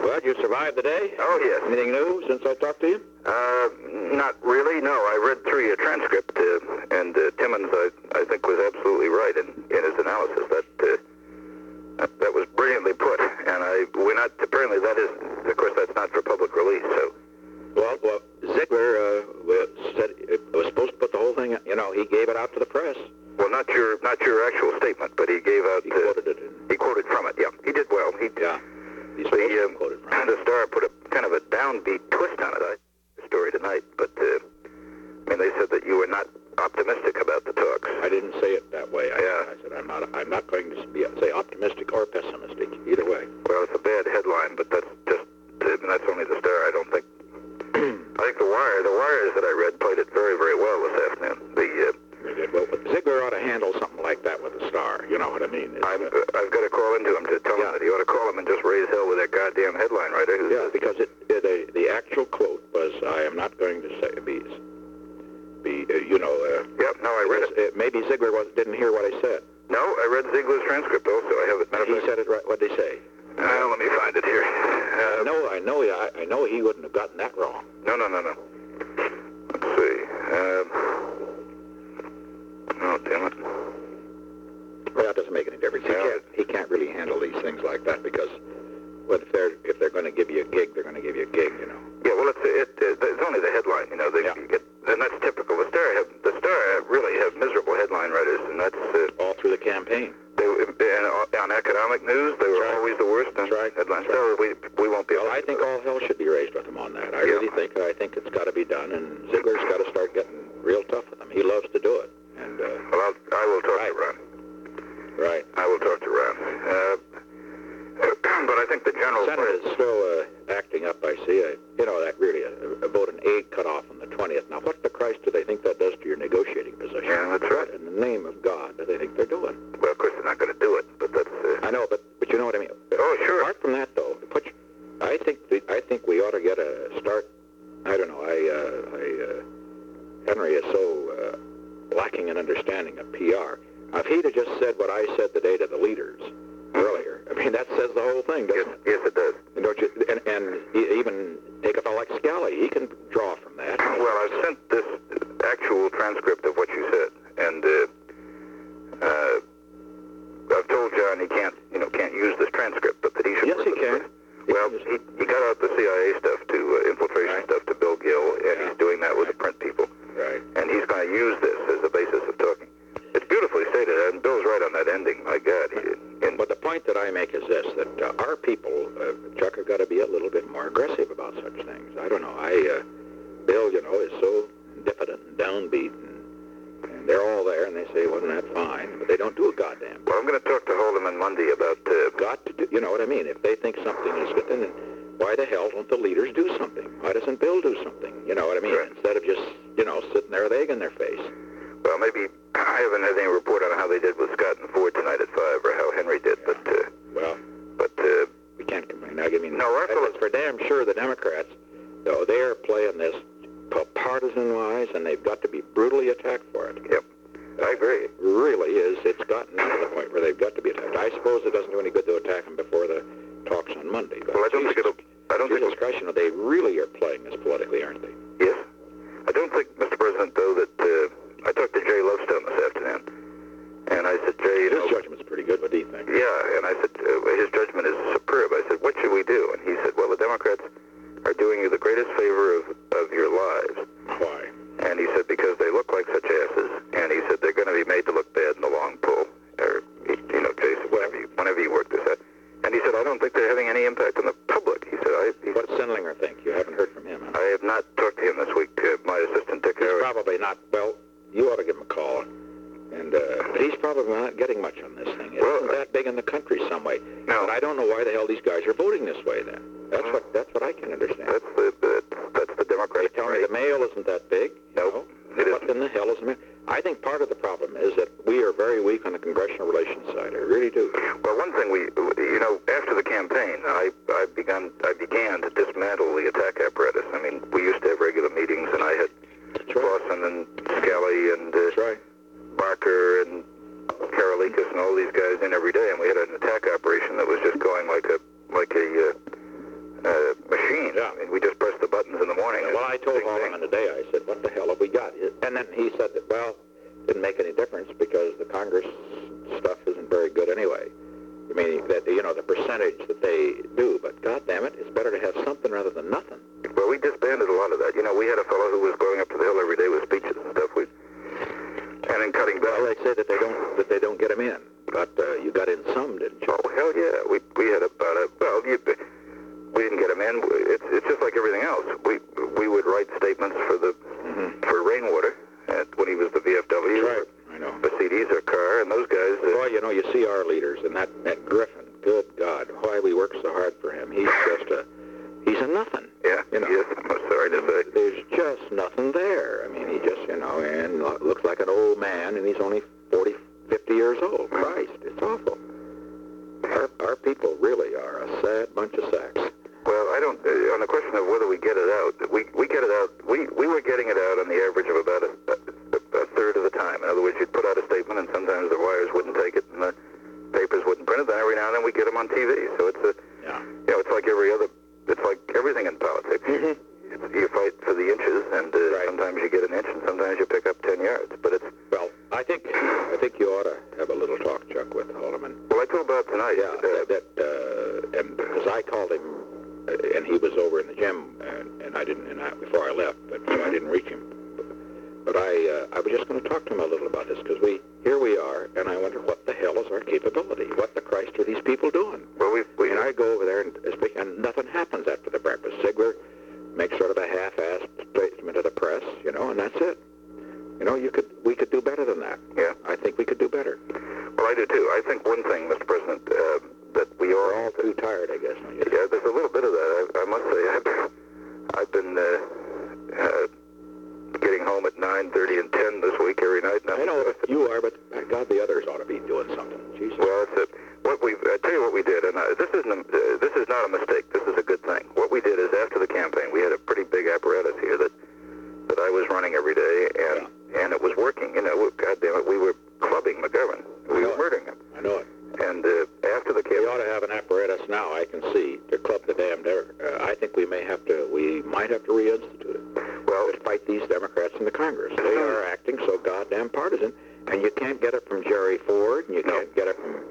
Well, you survived the day? Oh, yes. Anything new since I talked to you? Not really, no. I read through your transcript, and Timmons, I think, was absolutely right in his analysis. That was brilliantly put, and apparently that is, of course, that's not for public release, so. Well, Ziegler said it was supposed to put the whole thing, he gave it out to the press. Well, not your actual statement, but he gave out... He quoted it. He quoted from it, yeah. He did well. Yeah. He's supposed to quote it from it. The Star put a kind of a downbeat twist on it, the story tonight, but, they said that you were not optimistic about the talks. I didn't say it that way. I said I'm not going to say optimistic or pessimistic, either way. Well, it's a bad headline, but that's only the Star, I don't think. I think the wires that I read played it very, very well this afternoon. Well, Ziegler ought to handle something like that with the Star. You know what I mean? I've got to call into him to tell him that he ought to call him and just raise hell with that goddamn headline writer. Because the actual quote was, "I am not going to say Yep. No, I read it. Maybe Ziegler didn't hear what I said. No, I read Ziegler's transcript also. I have it. He said it right. What did they say? Let me find it here. I know he wouldn't have gotten that wrong. No. Let's see. Oh, damn it. Well, that doesn't make any difference. He can't really handle these things like that because if they're going to give you a gig, they're going to give you a gig, Yeah, well, it's only the headline, and that's typical. The Star really have miserable headline writers, and that's all through the campaign. On economic news, they were always the worst. That's right. Headlines. So we won't be. Well, I think all hell should be raised with him on that. I really think. I think it's got to be done, and Ziegler's got to start getting real tough with him. He loves to do it. And well, I will talk to Ron. Right. I will talk to Ron. But I think the general Senate is still acting up. I see. That really about an aid cut off on the 20th. Now, what the Christ do they think that does to your negotiating position? Yeah, that's right. In the name of God, do they think they're doing? Well, of course they're not going to do it, but that's. I know, but you know what I mean. Oh, sure. Apart from that, though, I think we ought to get a start. I don't know. Henry is so lacking in understanding of PR. Now, if he'd have just said what I said today to the leaders earlier, that says the whole thing, doesn't it? Yes, it does. Don't you? And even take a fellow like Scally, he can draw from that. Well, I've sent this actual transcript of what you said, and I've told John he can't use this transcript, but that he should. Yes, he can. Well, he got out the CIA stuff infiltration stuff to Bill Gill, and he's doing that with the print people. Right. And he's going to use this as the basis of talking. It's beautifully stated, and Bill's right on that ending. My God. But the point that I make is this, that our people, Chuck, have got to be a little bit more aggressive about such things. I don't know. Bill, is so diffident and downbeat, and they're all there, and they say, wasn't that fine? But they don't do a goddamn thing. Well, I'm going to talk to Haldeman Monday about... Got to do, you know what I mean? If they think something is good, then why the hell don't the leaders do something? Why doesn't Bill do something? You know what I mean? Right. Instead of just, sitting there with egg in their face. Well, maybe I haven't had any report on how they did with Scott and Ford tonight at 5, or how Henry did, Yeah. but we can't complain. Now, it's for damn sure the Democrats, though, they're playing this partisan-wise, and they've got to be brutally attacked for it. Yep, I agree. It really is. It's gotten to the point where they've got to be attacked. I suppose it doesn't do any good to attack them before the talks on Monday. But Well, I don't think it'll... Christ, they really are playing this politically, aren't they? Yes. I don't think, Mr. President, though, that... I talked to Jay Lovestone this afternoon, and I said, Jay, His judgment's pretty good. What do you think? Yeah, and I said, his judgment is superb. I said, what should we do? And he said, well, the Democrats are doing you the greatest favor of your lives. Why? And he said, because they look like such asses. And he said, they're going to be made to look bad in the long pull. Or, Jason, whenever you work this out. And he said, I don't think they're having any impact on the public. He said, What's Sendlinger think? You haven't heard from him, huh? I have not talked to him this week. My assistant, Dick He's Harris. probably not. Well, you ought to give him a call. And but he's probably not getting much on this thing. It isn't that big in the country some way. No. But I don't know why the hell these guys are voting this way then. That's what I can understand. That's the Democratic They tell me Party. the mail isn't that big. Nope, it What in the hell is the mail? I think part of the problem is that we are very weak on the congressional relations side. I really do. Well, one thing after the campaign, I began to dismantle the attack apparatus. I mean, we used to have regular meetings, and I had Clausen and Scally and Barker and Karolikas and all these guys in every day, and we had an attack operation that was just going like a percentage that they do, but God damn it, it's better to have something rather than nothing. Well, we disbanded a lot of that. You know, we had a fellow who was going up to the hill every day with speeches and stuff. And in cutting back. Well, they say that they don't get them in, but you got in some, didn't you? Oh, hell yeah. We had about a, well, we didn't get them in. It's just like everything else. We would write statements for Rainwater when he was the VFW. That's right. I know. The CDs or Carr, and those guys. Boy, you know, you see our leaders, and that Griffin, good God, why we work so hard for him. He's a nothing. Yeah, you know. Yes, I'm sorry to say. There's just nothing there. I mean, he just, you know, and looks like an old man, and he's only 40, 50 years old. Christ, it's awful. Our people really are a sad bunch of sacks. Well, I don't, on the question of whether we get it out, we get it out, we were getting it out on the average of about a third of the time. In other words, you'd put out a statement and sometimes the wires wouldn't take it and the papers wouldn't print it, then every now and then we get them on TV. So it's you know, it's like it's like everything in politics. Mm-hmm. You fight for the inches and right. Sometimes you get an inch and sometimes you pick up 10 yards. But it's... Well, I think you ought to have a little talk, Chuck, with Haldeman. Well, I told Bob tonight. Yeah, and because I called him, and he was over in the gym, and I didn't, before I left, but so I didn't reach him. But I was just going to talk to him a little about this, because here we are, and I wonder what the hell is our capability? What the Christ are these people doing? Well, and I go over there and speak, and nothing happens after the breakfast. Ziegler makes sort of a half-assed statement to the press, you know, and that's it. You know, we could do better than that. Yeah. I think we could do better. Well, I do too. I think one thing, Mr. President, that we're all too tired, I guess. Yeah, there's a little bit of that. I must say, I've been getting home at 9:30 and 10 this week every night. I know you are, but God, the others ought to be doing something. Jesus. Well, that's it. I tell you what we did, and this is not a mistake. This is a good thing. What we did is after the campaign, we had a pretty big apparatus here that I was running every day, and it was working. You know, God damn it, we were clubbing McGovern. We were murdering him. I know it. And after the campaign, we ought to have an apparatus now. I can see to club the damn I think we might have to reinstitute it. Well, to fight these Democrats in the Congress. They are acting so goddamn partisan, and you can't get it from Jerry Ford, and you can't get it from.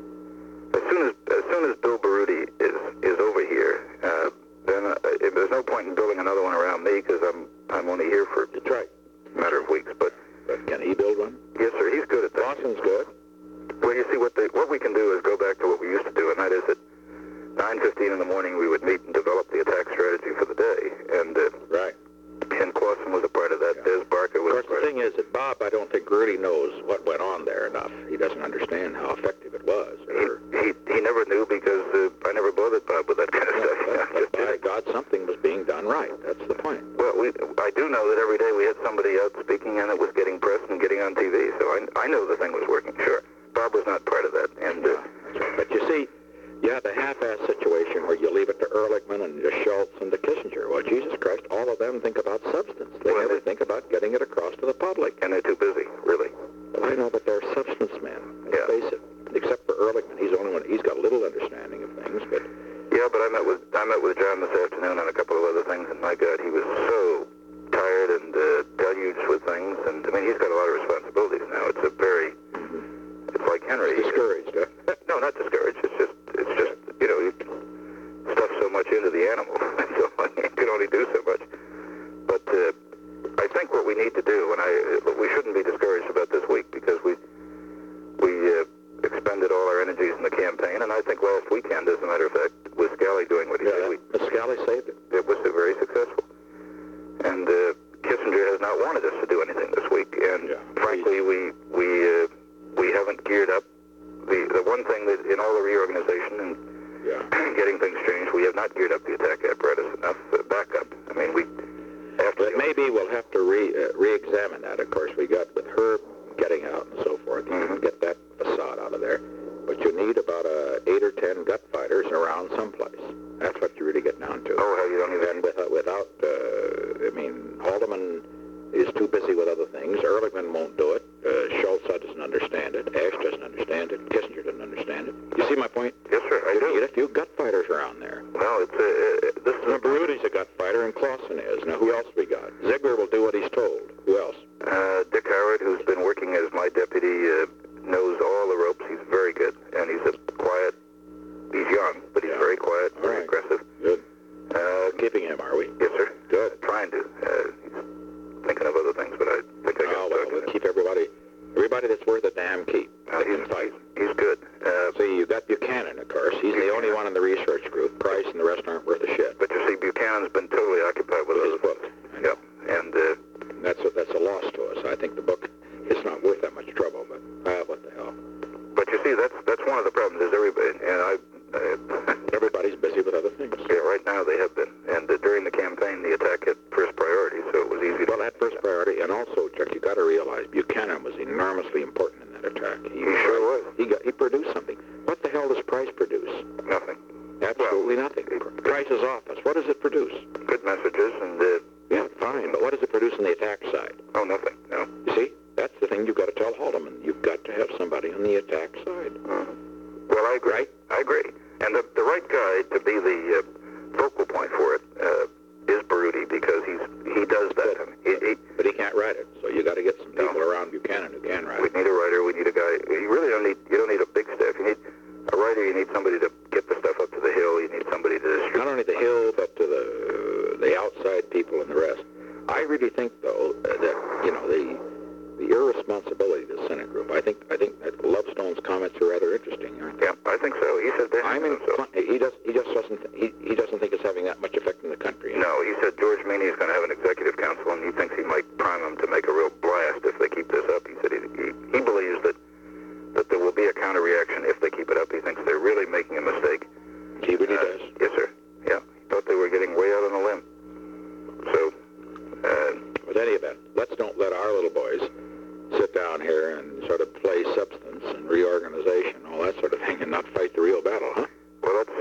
As soon as Bill Baruti is over here, then there's no point in building another one around me because I'm only here for That's right. a matter of weeks. But can he build one? Yes, sir. He's good at that. Lawson's good. Well, you see, what we can do is go back to what we used to do, and that is at 9:15 in the morning we would meet and develop the attack strategy for the day. And right. And Clausen was a part of that. Yeah. Des Barker was. Of course, the thing is that Bob, I don't think really knows what went on there enough. He doesn't understand how effective it was. He never knew because I never bothered Bob with that kind of stuff. But by God, something was being done right. That's the point. Well, I do know that every day we had somebody out speaking, and it was getting press and getting on TV. So I know the thing was working. Sure, Bob was not part of that. And but you see, you have the half-ass situation where you leave it to Ehrlichman and to Schultz and to Kissinger. Well, Jesus Christ, all of them think about substance. They never think about getting it across to the public. And they're too busy, really. Well, I know, but they're substance men. Let's face it. Except for Ehrlichman, he's the only one. He's got a little understanding of things, but. Yeah, but I met with John this afternoon on a couple of other things, and my God, he was so tired and deluged with things. And I mean, he's got a lot of responsibilities now. It's a very. It's like Henry. He's discouraged, huh? No, not discouraged. It's just you know, you stuff so much into the animal, so you can only do so much. But I think what we need to do, and we shouldn't be discouraged about this week because we expended all our energies in the campaign, and I think last weekend, as a matter of fact, with Scally doing what he did, Scally saved it. It was very successful. And Kissinger has not wanted us to do anything this week, and frankly, we haven't geared up. The one thing that in all the reorganization and getting things changed, we have not geared up the attack apparatus enough backup. I mean, but maybe we'll have to re-examine that. Of course, we got with Herb getting out and so forth. You can get that facade out of there, but you need about 8 or 10 gut fighters around someplace. That's what you really get down to. Oh, hell, you don't even. And without I mean, Haldeman is too busy with other things. Ehrlichman won't do it. Schultz doesn't understand it. Ash doesn't understand it. Kissinger doesn't understand it. You see my point? Yes, sir, I do. You need a few gut fighters around there. Well, this is... Baruti's a gut fighter, and Clausen is. Now, who else we got? Ziegler will do what he's told. Who else? Dick Howard, who's been working as my deputy, knows all the ropes. He's very good, and he's a quiet... He's young, research group. Price and the rest aren't worth a shit. But you see, Buchanan's been totally occupied with His other book. Yeah, and that's a loss to us. I think the book is not worth that much trouble, but what the hell. but you see, that's one of the problems. Is everybody and Everybody's busy with other things. yeah, right now they have been, and during the campaign, the attack had first priority, so it was easy. Well, that first priority, and also, Chuck, you got to realize Buchanan was enormously important in that attack. He sure was. He produced something. What the hell does Price produce? Nothing. Absolutely nothing. Price's office. What does it produce? Good messages and Yeah, fine. But what does it produce on the attack side? oh, nothing. No. You see, that's the thing you've got to tell Haldeman. You've got to have somebody on the attack side. Well, I agree. I agree. And the right guy to be the focal point for it is Baruti, because he does that. But he can't write it, so you got to get some people around Buchanan who can write We it. need a writer. We need a guy. You really don't need a big staff. You need a writer. You need somebody to get the stuff up to the hill. You need somebody to distribute. Not only the Hill, but to the outside people and the rest. I really think, though, that the irresponsibility of the Senate group. I think that Lovestone's comments are rather interesting, aren't they? Yeah, I think so. He said that. He doesn't think it's having that much effect in the country. No, he said George Meany is going to have an executive council, and he thinks he might prime them to make a real blast if they keep this up. He said he believes that there will be a counter reaction if they keep it up. He thinks they're really making a mistake. He really does. Yes, sir. Yeah, he thought they were getting way out on a limb. So, With any event, let's don't let our little boys sit down here and sort of play substance and reorganization, all that sort of thing, and not fight the real battle, huh? well, that's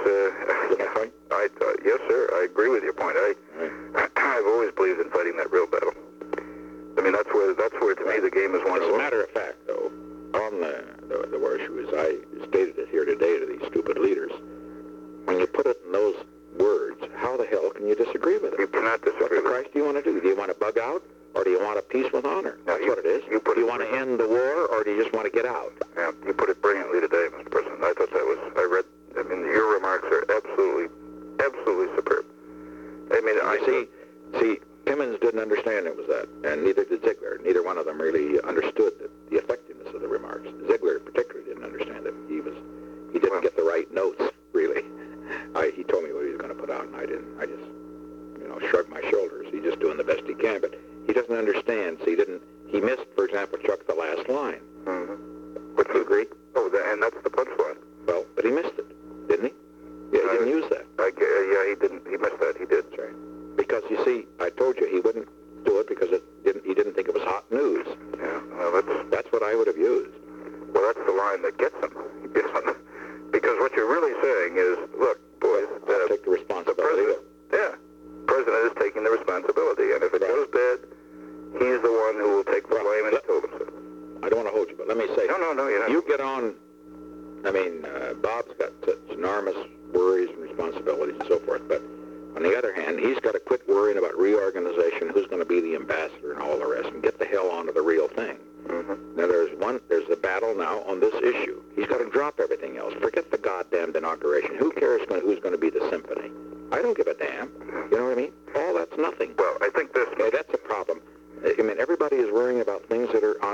yes, sir. I agree with your point. I've always believed in fighting that real battle. I mean, that's where to me the game is won. As a matter of fact, though, on the war issue, as I stated it here today to these stupid leaders, when you put it in those words, how the hell can you disagree with it? You cannot disagree. What the Christ do you want to do? Do you want to bug out, or do you want a peace with honor? No, That's what it is. Do you want to end the war, or do you just want to get out? Yeah, you put it brilliantly today, Mr. President. I thought that was. I mean, your remarks are absolutely superb. I mean, See, Timmons didn't understand it was that, and neither did Ziegler. Neither one of them really understood the effectiveness of the remarks. Ziegler particularly didn't understand it. He didn't get the right notes, really. He told me what he was going to put out, and I didn't. I just, shrugged my shoulders. He's just doing the best he can, but he doesn't understand. So he missed, for example, Chuck, the last line. Mm-hmm. Would you agree? Oh, and that's the punchline. Well, but he missed it, didn't he? Yeah, he didn't use that. Yeah, he didn't. He missed that. He did. That's right. Because, you see, I told you he wouldn't do it because he didn't think it was hot news. Yeah, well, that's what I would have used. Well, that's the line that gets him. Because what you're really saying is, look, boys, I'll take the responsibility. The president is taking the responsibility, and if it goes bad, he's the one who will take the blame, and he told him so. I don't want to hold you, but let me say, No, you get on. I mean, Bob's got such enormous worries and responsibilities and so forth, but on the other hand, he's got to quit worrying about reorganization, who's going to be the ambassador and all the rest, and get the hell onto the real thing. Mm-hmm. Now, there's a battle now on this issue. He's got to drop everything else. Forget the goddamned inauguration. Who cares who's going to be the symphony? I don't give a damn. You know what I mean? All that's nothing. Well, I think this. Okay, that's a problem. I mean, everybody is worrying about things that are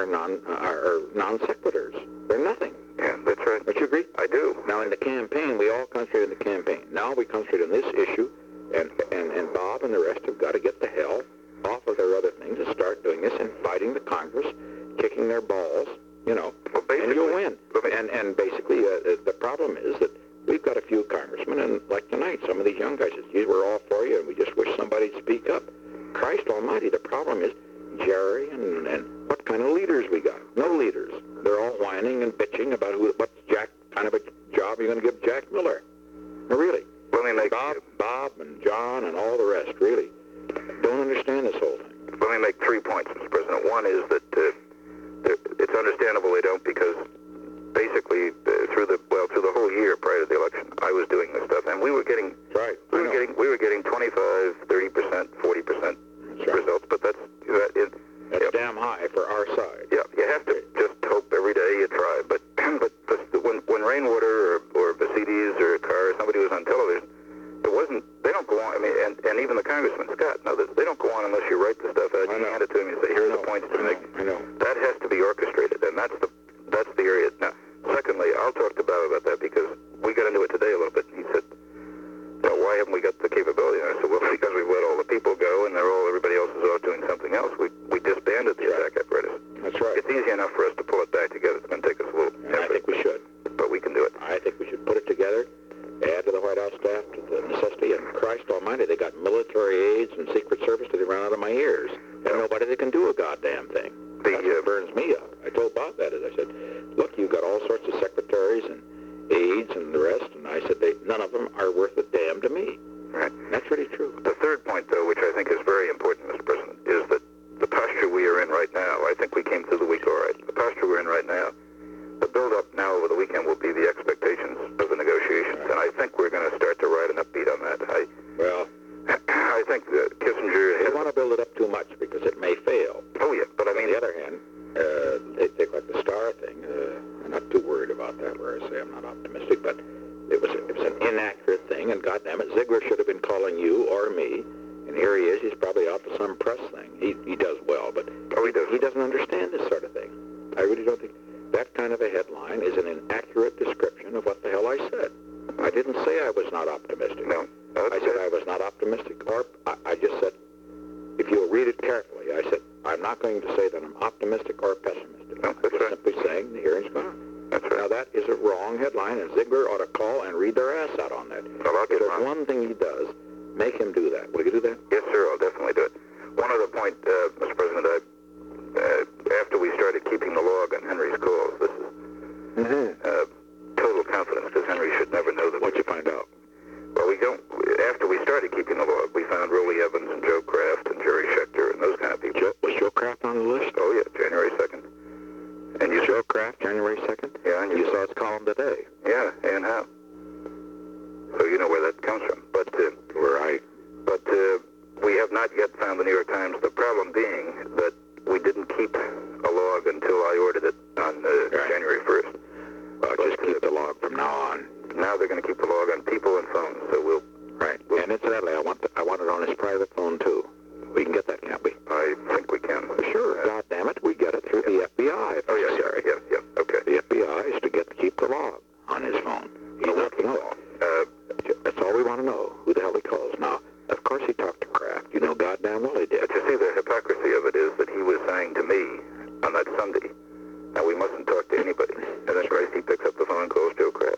non sequiturs. They're nothing. Yeah, that's right. Don't you agree? I do. Now, in the campaign, we all concentrate on the campaign. Now we concentrate on this issue, and Bob and the rest have got to get the hell off of their other things and start doing this and fighting the Congress, kicking their balls, Well, and you'll win. And basically, the problem is that we've got a few congressmen, and like tonight, some of these young guys said, geez, we're all for you, and we just wish somebody'd speak up. Christ almighty, the problem is Jerry and what kind of leaders we got. No leaders. They're all whining and bitching about what kind of a job you're going to give Jack Miller. No, really. Let me make Bob and John and all the rest, really, don't understand this whole thing. Let me make 3 points, Mr. President. One is that it's understandable they don't, because basically through the whole year prior to the election, I was doing this stuff, and we were getting we were getting 25, 30%, 40% results, but that's damn high for our side. Yeah, you have to just hope every day you try. But when Rainwater or Basides or Carr or somebody was on television, it wasn't. They don't go on. I mean, and even the Congressman Scott, no, they don't go on unless you write the stuff out. You hand it to him. You say, here are the points to make. I know. That has to be orchestrated, and that's the area. Now, secondly, I'll talk to Bob about that because we got into it today a little bit. He staff to the necessity, and Christ Almighty, they got military aides and Secret Service to run out of my ears, and nobody that can do a goddamn thing. That's what burns me up. I told Bob that, as I said, look, you've got all sorts of secretaries and aides and the rest, and I said, none of them are worth a damn to me. Right. That's really true. The third point, though, which I think is very important, Mr. President, is that the posture we are in right now, I think we came through the week all right. The posture we're in right now, the build-up now over the weekend will be the expectations of the negotiations, and I think we're going to start to ride an upbeat on that. I think that Kissinger... They want to build it up too much because it may fail. Oh, yeah, but I mean... On the other hand, they take like the Star thing. I'm not too worried about that, where I say I'm not optimistic, but it was an inaccurate thing, and goddamn it, Ziegler should have been calling you or me, and here he is. He's probably out to some press thing. He does well, but he doesn't understand this sort of thing. I really don't think that kind of a headline is an inaccurate description of what the hell I said. I didn't say I was not optimistic. No. I said I was not optimistic, or I just said, if you'll read it carefully, I said, I'm not going to say that I'm optimistic or pessimistic. No, that's right. Simply saying the hearing's gone. That's right. Now, that is a wrong headline, and Ziegler ought to call and read their ass out on that. Well, I'll if there's one thing he does, make him do that. Will you do that? Yes, sir, I'll definitely do it. One other point, Mr. President, after we started keeping the log on Henry's calls, this is total confidence, because Henry should never know that. What'd you find out? Well, after we started keeping the log, we found Rollie Evans and Joe Kraft and Jerry Schechter and those kind of people. Was Joe Kraft on the list? Oh, yeah, January 2nd. And you Joe Kraft, January 2nd? Yeah, and you saw his column today. Yeah, and how? So you know where that comes from. But right. But we have not yet found the New York Times. The problem being that we didn't keep a log until I ordered it on January 1st. Well, just keep the log from now on. Now they're going to keep the log on people and phones, so we'll... Right. And incidentally, I want it on his private phone, too. We can get that, can't we? I think we can. Sure. God damn it, we get it through the FBI. Oh, yeah, sorry. Yeah, okay. The FBI is to keep the log on his phone. He's not to know. That's all we want to know, who the hell he calls. Now, of course he talked to Kraft. You know goddamn well he did. But you see, the hypocrisy of it is that he was saying to me on that Sunday, now we mustn't talk to anybody. And then he picks up the phone and calls Joe Kraft.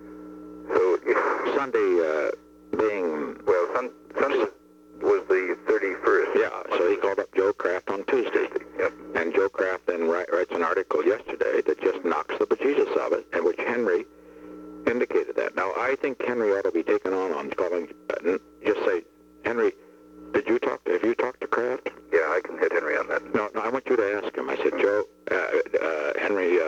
So, Sunday being... Well, Sunday was the 31st. Yeah, so he called up Joe Kraft on Tuesday. Yep. And Joe Kraft then writes an article yesterday that just knocks the bejesus of it, and which Henry indicated that. Now, I think Henry ought to be taken on calling, just say, Henry, have you talked to Kraft? Yeah, I can hit Henry on that. No, I want you to ask him. I said, Joe, Henry,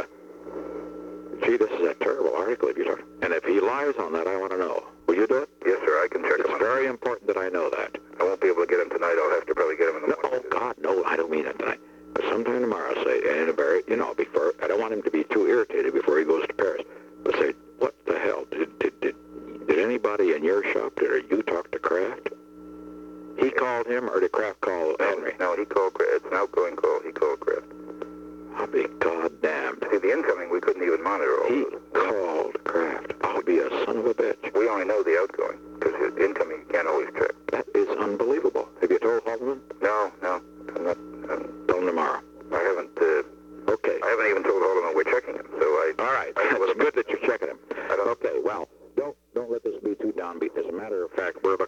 gee, this is a terrible article if you talk. And if he lies on that, I want to know. Will you do it? Yes, sir, I can check him on it. It's very important that I know that. I won't be able to get him tonight. I'll have to probably get him in the morning. Oh, God, no, I don't mean that tonight. But sometime tomorrow, say, and before, I don't want him to be too irritated before he goes to Paris. But say, what the hell? Did anybody in your shop, did you talk to Kraft? He called him, or did Kraft call Henry? No, he called Kraft. It's an outgoing call. He called Kraft. I'll be goddamned. See, the incoming, we couldn't even monitor all He those. called Kraft. I'll be a son of a bitch. We only know the outgoing, because the incoming you can't always check. That is unbelievable. Have you told Haldeman? No, I'm not. Tell him tomorrow. I haven't. Okay. I haven't even told Haldeman we're checking him, so All right. It's good that you're checking him. Okay, well, don't let this be too downbeat. As a matter of fact, we're